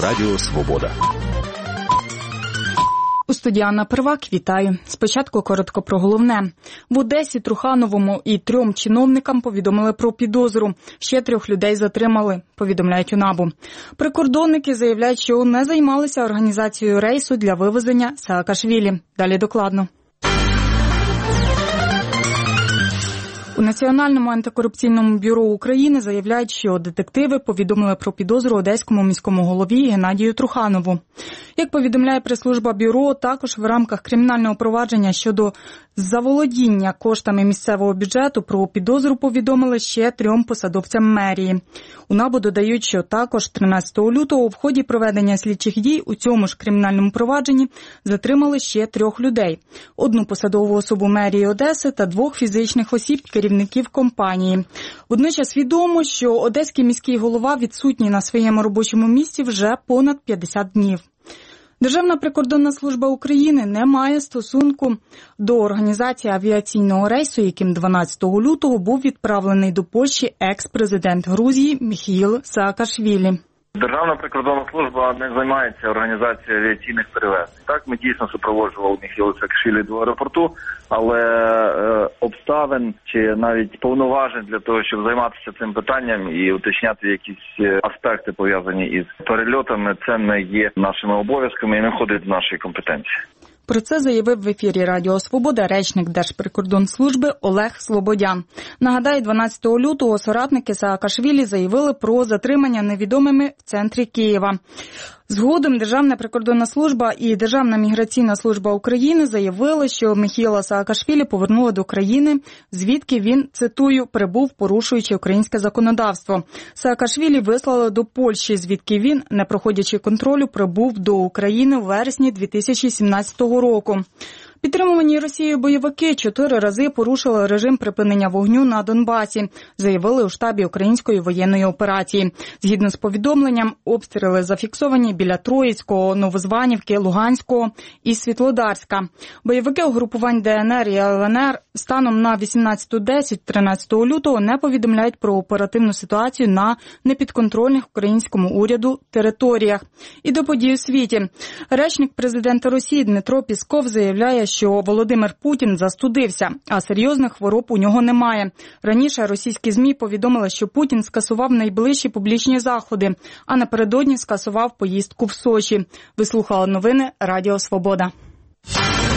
Радіо Свобода. У студії Анна Первак, вітаю. Спочатку коротко про головне. В Одесі Трухановому і 3 чиновникам повідомили про підозру. Ще 3 людей затримали, повідомляють у НАБУ. Прикордонники заявляють, що не займалися організацією рейсу для вивезення Саакашвілі. Далі докладно. У Національному антикорупційному бюро України заявляють, що детективи повідомили про підозру одеському міському голові Геннадію Труханову. Як повідомляє прес-служба бюро, також в рамках кримінального провадження щодо заволодіння коштами місцевого бюджету про підозру повідомили ще 3 посадовцям мерії. У НАБУ додають, що також 13 лютого в ході проведення слідчих дій у цьому ж кримінальному провадженні затримали ще 3 людей. 1 посадову особу мерії Одеси та 2 фізичних осіб керівників компанії. Водночас відомо, що одеський міський голова відсутній на своєму робочому місці вже понад 50 днів. Державна прикордонна служба України не має стосунку до організації авіаційного рейсу, яким 12 лютого був відправлений до Польщі екс-президент Грузії Міхеїл Саакашвілі. Державна прикордонна служба не займається організацією авіаційних перевезень. Так, ми дійсно супроводжували Міхеїла Саакашвілі до аеропорту, але обставин чи навіть повноважень для того, щоб займатися цим питанням і уточняти якісь аспекти, пов'язані із перельотами, це не є нашими обов'язками і не входить в наші компетенції. Про це заявив в ефірі Радіо Свобода речник Держприкордонслужби Олег Слободян. Нагадаю, 12 лютого соратники Саакашвілі заявили про затримання невідомими в центрі Києва. Згодом Державна прикордонна служба і Державна міграційна служба України заявили, що Міхеїла Саакашвілі повернули до країни, звідки він, цитую, прибув, порушуючи українське законодавство. Саакашвілі вислали до Польщі, звідки він, не проходячи контролю, прибув до України у вересні 2017 року. Підтримувані Росією бойовики 4 рази порушили режим припинення вогню на Донбасі, заявили у штабі української воєнної операції. Згідно з повідомленням, обстріли зафіксовані біля Троїцького, Новозванівки, Луганського і Світлодарська. Бойовики угрупувань ДНР і ЛНР станом на 18:10 13 лютого не повідомляють про оперативну ситуацію на непідконтрольних українському уряду територіях. І до подій у світі. Речник президента Росії Дмитро Пісков заявляє, що Володимир Путін застудився, а серйозних хвороб у нього немає. Раніше російські ЗМІ повідомили, що Путін скасував найближчі публічні заходи, а напередодні скасував поїздку в Сочі. Ви слухали новини Радіо Свобода.